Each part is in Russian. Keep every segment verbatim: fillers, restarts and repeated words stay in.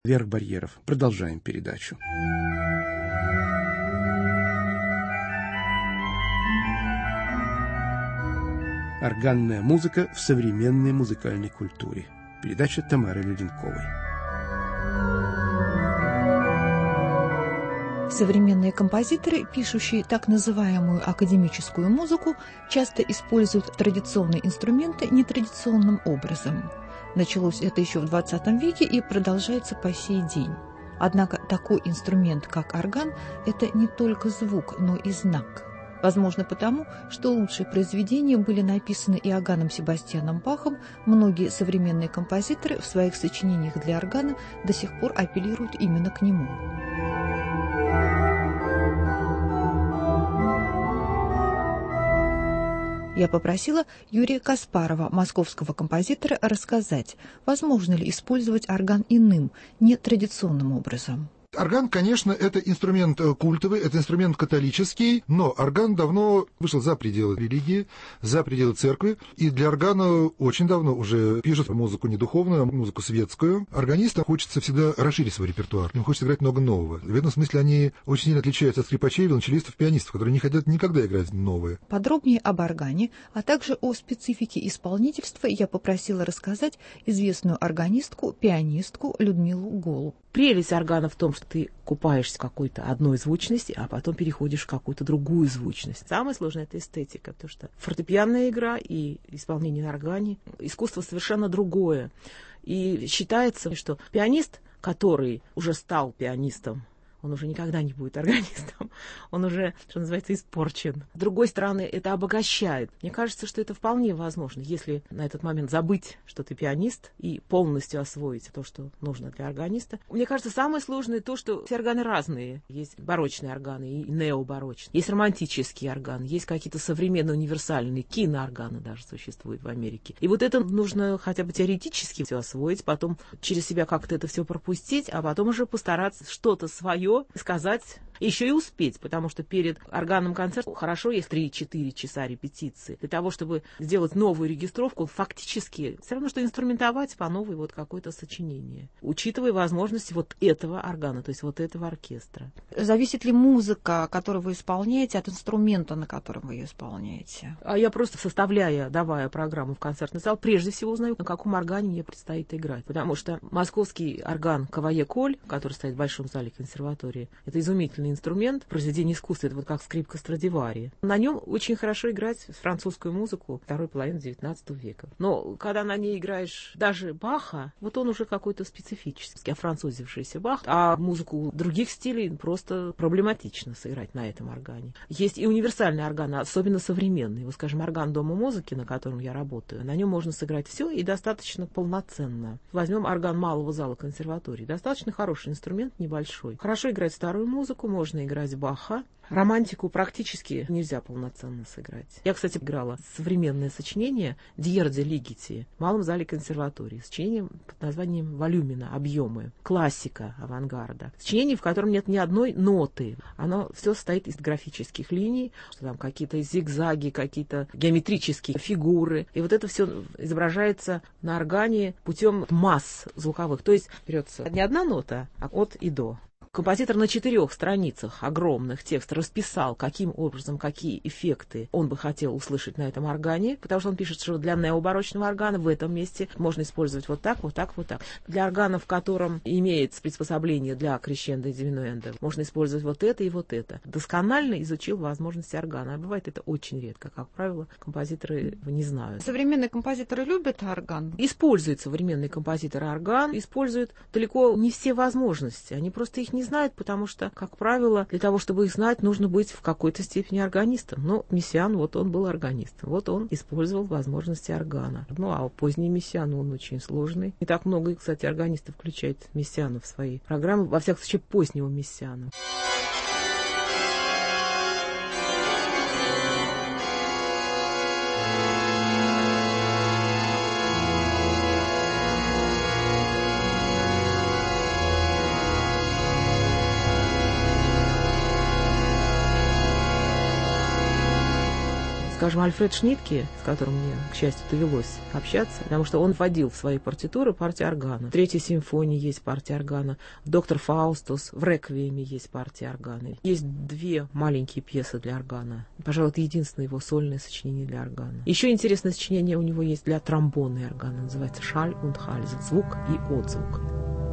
Верх барьеров. Продолжаем передачу. Органная музыка в современной музыкальной культуре. Передача Тамары Леденковой. Современные композиторы, пишущие так называемую академическую музыку, часто используют традиционные инструменты нетрадиционным образом. Началось это еще в двадцатом веке и продолжается по сей день. Однако такой инструмент, как орган, это не только звук, но и знак. Возможно, потому, что лучшие произведения были написаны Иоганном Себастьяном Бахом, многие современные композиторы в своих сочинениях для органа до сих пор апеллируют именно к нему. Я попросила Юрия Каспарова, московского композитора, рассказать, возможно ли использовать орган иным, нетрадиционным образом. Орган, конечно, это инструмент культовый, это инструмент католический, но орган давно вышел за пределы религии, за пределы церкви, и для органа очень давно уже пишут музыку не духовную, а музыку светскую. Органистам хочется всегда расширить свой репертуар, им хочется играть много нового. В этом смысле они очень сильно отличаются от скрипачей, виолончелистов, пианистов, которые не хотят никогда играть новые. Подробнее об органе, а также о специфике исполнительства я попросила рассказать известную органистку, пианистку Людмилу Голуб. Прелесть органа в том, что ты купаешься в какой-то одной звучности, а потом переходишь в какую-то другую звучность. Самое сложное — это эстетика, потому что фортепианная игра и исполнение на органе — искусство совершенно другое. И считается, что пианист, который уже стал пианистом, он уже никогда не будет органистом. Он уже, что называется, испорчен. С другой стороны, это обогащает. Мне кажется, что это вполне возможно, если на этот момент забыть, что ты пианист, и полностью освоить то, что нужно для органиста. Мне кажется, самое сложное то, что все органы разные. Есть барочные органы и необарочные. Есть романтические органы, есть какие-то современные универсальные киноорганы даже существуют в Америке. И вот это нужно хотя бы теоретически все освоить, потом через себя как-то это все пропустить, а потом уже постараться что-то свое сказать, еще и успеть, потому что перед органным концертом хорошо есть три-четыре часа репетиции. Для того, чтобы сделать новую регистровку, фактически все равно, что инструментовать по новой вот какое-то сочинение, учитывая возможности вот этого органа, то есть вот этого оркестра. Зависит ли музыка, которую вы исполняете, от инструмента, на котором вы ее исполняете? А я просто, составляя, давая программу в концертный зал, прежде всего узнаю, на каком органе мне предстоит играть. Потому что московский орган Кавае-Коль, который стоит в Большом зале консерватории, это изумительный инструмент, произведение искусства, это вот как скрипка Страдивари. На нем очень хорошо играть французскую музыку второй половины девятнадцатого века. Но когда на ней играешь даже Баха, вот он уже какой-то специфический, офранцузившийся Бах, а музыку других стилей просто проблематично сыграть на этом органе. Есть и универсальные органы, особенно современные. Вот, скажем, орган Дома музыки, на котором я работаю, на нем можно сыграть все и достаточно полноценно. Возьмем орган малого зала консерватории. Достаточно хороший инструмент, небольшой. Хорошо играть старую музыку, можно играть Баха. Романтику практически нельзя полноценно сыграть. Я, кстати, играла современное сочинение Дьерди Лигити в малом зале консерватории. Сочинение под названием «Волюмина», «Объемы». Классика авангарда. Сочинение, в котором нет ни одной ноты. Оно все состоит из графических линий, что там какие-то зигзаги, какие-то геометрические фигуры. И вот это все изображается на органе путем масс звуковых. То есть берется не одна нота, а от и до. Композитор на четырех страницах огромных текста расписал, каким образом, какие эффекты он бы хотел услышать на этом органе, потому что он пишет, что для необарочного органа в этом месте можно использовать вот так, вот так, вот так. Для органа, в котором имеется приспособление для крещендо и диминуэндо, можно использовать вот это и вот это. Досконально изучил возможности органа. А бывает это очень редко. Как правило, композиторы не знают. Современные композиторы любят орган? Используют современные композиторы орган, используют далеко не все возможности. Они просто их не знают, потому что, как правило, для того, чтобы их знать, нужно быть в какой-то степени органистом. Но Мессиан, вот он был органистом. Вот он использовал возможности органа. Ну, а поздний Мессиан, он очень сложный. Не так много, кстати, органистов включает Мессиана в свои программы, во всяком случае, позднего Мессиана. скажем, Альфред Шнитке, с которым мне, к счастью, довелось общаться, потому что он вводил в свои партитуры партии органа. В Третьей симфонии есть партия органа, в «Доктор Фаустус», в «Реквиеме» есть партия органа. Есть две маленькие пьесы для органа. Пожалуй, это единственное его сольное сочинение для органа. Еще интересное сочинение у него есть для тромбона и органа. Называется «Шаль und Hals», звук и отзвук.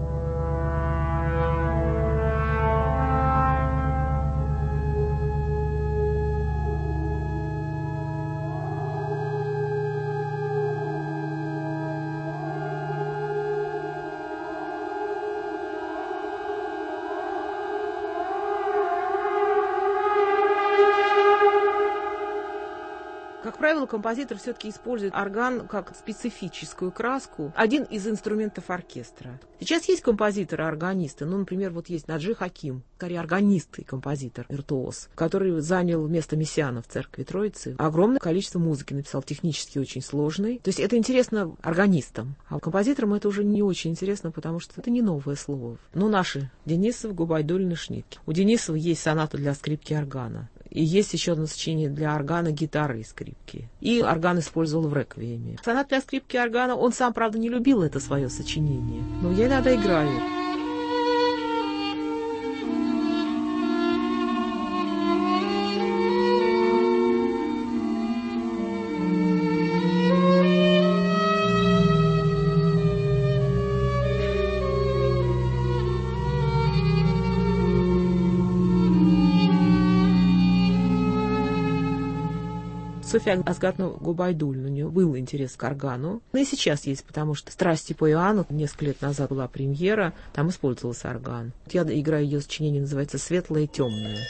Как правило, композитор все-таки использует орган как специфическую краску, один из инструментов оркестра. Сейчас есть композиторы-органисты, ну, например, вот есть Наджи Хаким, скорее органист и композитор, виртуоз, который занял место Мессиана в Церкви Троицы. Огромное количество музыки написал, технически очень сложной. То есть это интересно органистам, а композиторам это уже не очень интересно, потому что это не новое слово. Ну, наши Денисов, Губайдуллин и Шнитке. У Денисова есть соната для скрипки и органа. И есть еще одно сочинение для органа, гитары и скрипки. И орган использовал в «Реквиеме». Сонат для скрипки и органа, он сам, правда, не любил это свое сочинение. Но я иногда играю. Софья Азгатовна Губайдуллин, у нее был интерес к органу. Ну и сейчас есть, потому что «Страсти по Иоанну», несколько лет назад была премьера, там использовался орган. Я играю ее сочинение, называется «Светлое и темное».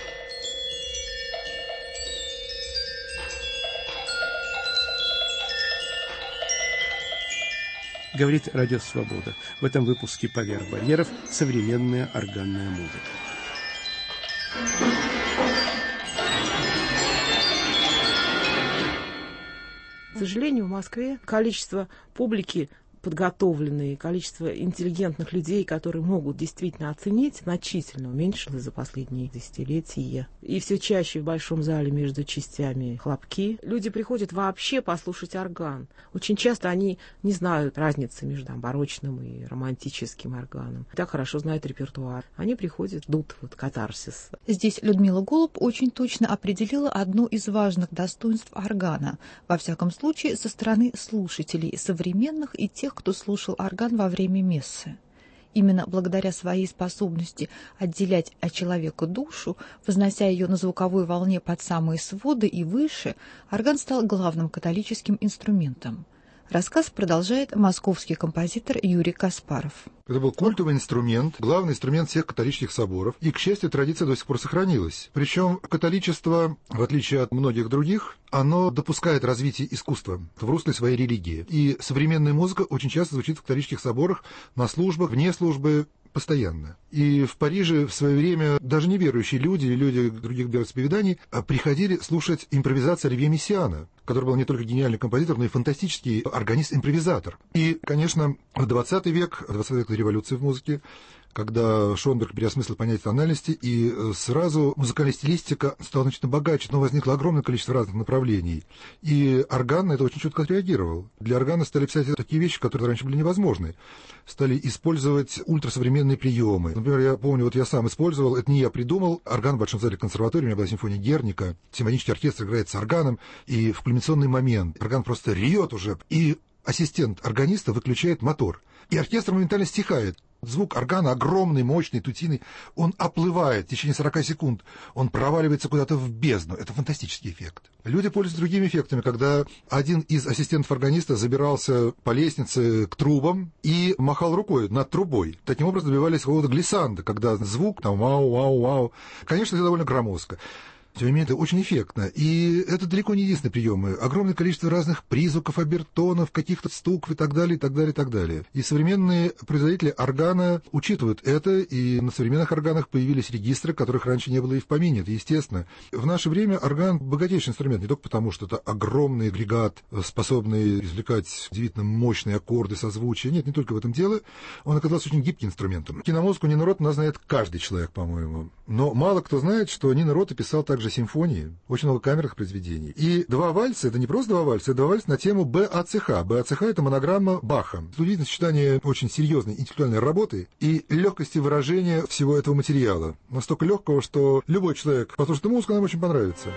Говорит Радио Свобода. В этом выпуске «Поверх барьеров» современная органная музыка. К сожалению, в Москве количество публики подготовленные, количество интеллигентных людей, которые могут действительно оценить, значительно уменьшилось за последние десятилетия. И все чаще в большом зале между частями хлопки. Люди приходят вообще послушать орган. Очень часто они не знают разницы между там, барочным и романтическим органом. Так хорошо знают репертуар. Они приходят, ждут вот катарсис. Здесь Людмила Голуб очень точно определила одно из важных достоинств органа, во всяком случае со стороны слушателей, современных и тех, кто слушал орган во время мессы. Именно благодаря своей способности отделять от человека душу, вознося ее на звуковой волне под самые своды и выше, орган стал главным католическим инструментом. Рассказ продолжает московский композитор Юрий Каспаров. Это был культовый инструмент, главный инструмент всех католических соборов, и, к счастью, традиция до сих пор сохранилась. Причем католичество, в отличие от многих других, оно допускает развитие искусства в русле своей религии. И современная музыка очень часто звучит в католических соборах, на службах, вне службы, постоянно. И в Париже в свое время даже неверующие люди или люди других вероисповеданий приходили слушать импровизацию Оливье Мессиана, который был не только гениальный композитор, но и фантастический органист-импровизатор. И, конечно, в двадцатый век, двадцатый век революции в музыке, когда Шонберг переосмыслил понятие тональности, и сразу музыкальная стилистика стала значительно богаче, но возникло огромное количество разных направлений. И орган на это очень четко отреагировал. Для органа стали писать такие вещи, которые раньше были невозможны. Стали использовать ультрасовременные приемы. Например, я помню, вот я сам использовал, это не я придумал, орган в Большом зале консерватории, у меня была симфония Герника, симфонический оркестр играет с органом, и в кульминационный момент орган просто ревет уже, и ассистент органиста выключает мотор. И оркестр моментально стихает. Звук органа огромный, мощный, тутиный, он оплывает в течение сорока секунд, он проваливается куда-то в бездну. Это фантастический эффект. Люди пользуются другими эффектами, когда один из ассистентов органиста забирался по лестнице к трубам и махал рукой над трубой. Таким образом добивались какого-то глиссанда, когда звук там вау-вау-вау. Конечно, это довольно громоздко. Тем не менее, это очень эффектно. И это далеко не единственные приемы. Огромное количество разных призвуков, обертонов, каких-то стуков и так далее, и так далее, и так далее. И современные производители органа учитывают это, и на современных органах появились регистры, которых раньше не было и в помине. Это естественно. В наше время орган богатейший инструмент, не только потому, что это огромный агрегат, способный извлекать удивительно мощные аккорды, созвучия. Нет, не только в этом дело. Он оказался очень гибким инструментом. Киномузыку не народ, нас знает каждый человек, по-моему. Но мало кто знает, что Нино Рота писал также симфонии, очень много камерных произведений. И два вальса — это не просто два вальса, это два вальса на тему Б А Ц Х. Б А Ц Х — это монограмма Баха. Удивительное сочетание очень серьезной интеллектуальной работы и легкости выражения всего этого материала. Настолько легкого, что любой человек послушает музыку, нам очень понравится.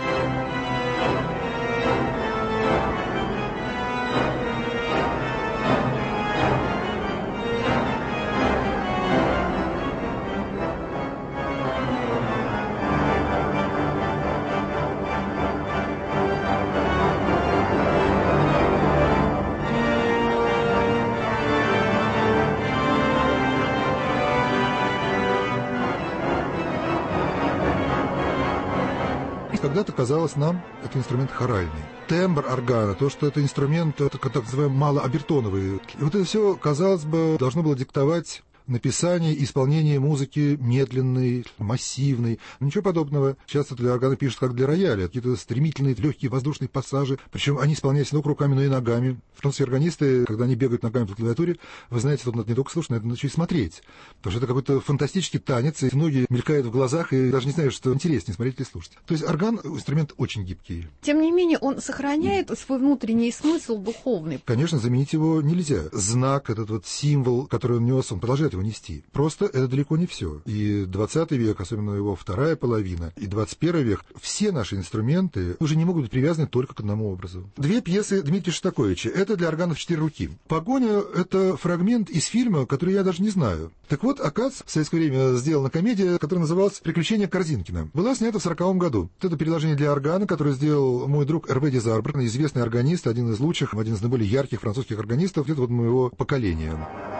Когда-то казалось нам, это инструмент хоральный. Тембр органа, то, что это инструмент, это так называемый малообертоновый. И вот это все, казалось бы, должно было диктовать написание и исполнение музыки медленной, массивной. Ничего подобного. Часто для органа пишут как для рояля. Какие-то стремительные, легкие воздушные пассажи. Причем они исполняются не только руками, но и ногами. Французские органисты, когда они бегают ногами по клавиатуре, вы знаете, тут надо не только слушать, но это надо еще и смотреть. Потому что это какой-то фантастический танец, и ноги мелькают в глазах, и даже не знаешь, что интереснее, смотреть или слушать. То есть орган — инструмент очень гибкий. Тем не менее, он сохраняет свой внутренний смысл духовный. Конечно, заменить его нельзя. Знак, этот вот символ, который он нес, он продолжает его нести. Просто это далеко не все. И двадцатый век, особенно его вторая половина, и двадцать первый век, все наши инструменты уже не могут быть привязаны только к одному образу. Две пьесы Дмитрия Шостаковича. Это для органов четыре руки. «Погоня» — это фрагмент из фильма, который я даже не знаю. Так вот, оказывается, в советское время сделана комедия, которая называлась «Приключения Корзинкина». Была снята в сороковом году. Это переложение для органа, которое сделал мой друг Эр В Дезарбр, известный органист, один из лучших, один из наиболее ярких французских органистов, это вот моего поколения.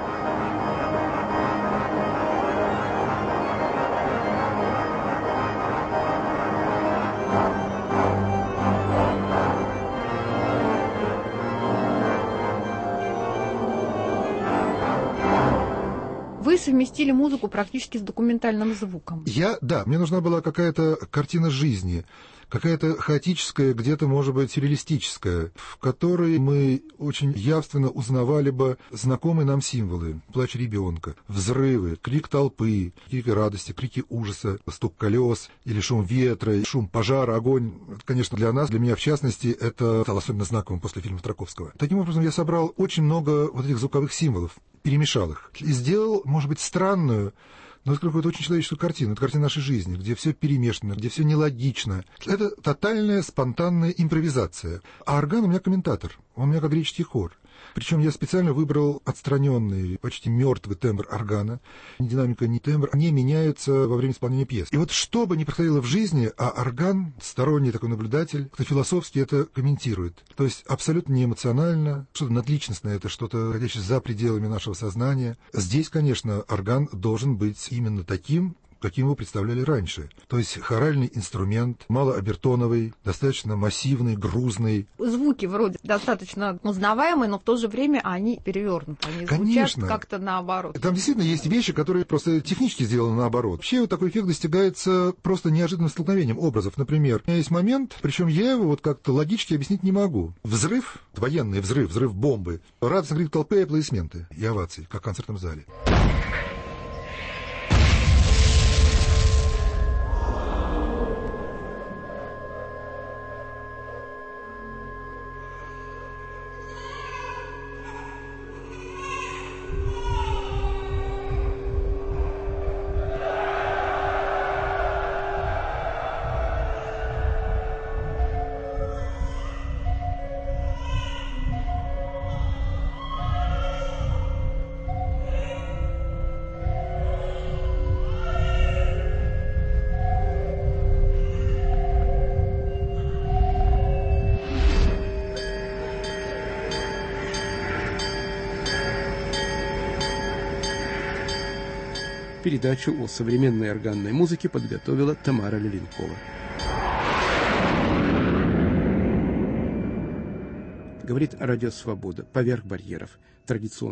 Вы совместили музыку практически с документальным звуком. Я, да, мне нужна была какая-то картина жизни, какая-то хаотическая, где-то, может быть, сюрреалистическая, в которой мы очень явственно узнавали бы знакомые нам символы. Плач ребенка, взрывы, крик толпы, крики радости, крики ужаса, стук колес или шум ветра, шум пожара, огонь. Это, конечно, для нас, для меня в частности, это стало особенно знаковым после фильма Тарковского. Таким образом, я собрал очень много вот этих звуковых символов, перемешал их и сделал, может быть, странную, но это какую-то очень человеческую картину. Это картина нашей жизни, где все перемешано, где все нелогично. Это тотальная спонтанная импровизация. А орган у меня комментатор, он у меня как греческий хор. Причем я специально выбрал отстраненный, почти мертвый тембр органа. Ни динамика, ни тембр не меняются во время исполнения пьес. И вот что бы ни происходило в жизни, а орган, сторонний такой наблюдатель, кто философски это комментирует. То есть абсолютно не эмоционально, что-то надличностное, это что-то, ходящее за пределами нашего сознания. Здесь, конечно, орган должен быть именно таким, каким его представляли раньше. То есть хоральный инструмент, малообертоновый, достаточно массивный, грузный. Звуки вроде достаточно узнаваемые, но в то же время они перевернуты. Они Конечно. Звучат как-то наоборот. Там действительно есть вещи, которые просто технически сделаны наоборот. Вообще вот такой эффект достигается просто неожиданным столкновением образов. Например, у меня есть момент, причем я его вот как-то логически объяснить не могу. Взрыв, военный взрыв, взрыв бомбы, радостный крик толпы и аплодисменты и овации, как в концертном зале. Передачу о современной органной музыке подготовила Тамара Леленкова. Говорит Радио Свобода. Поверх барьеров. Традиционно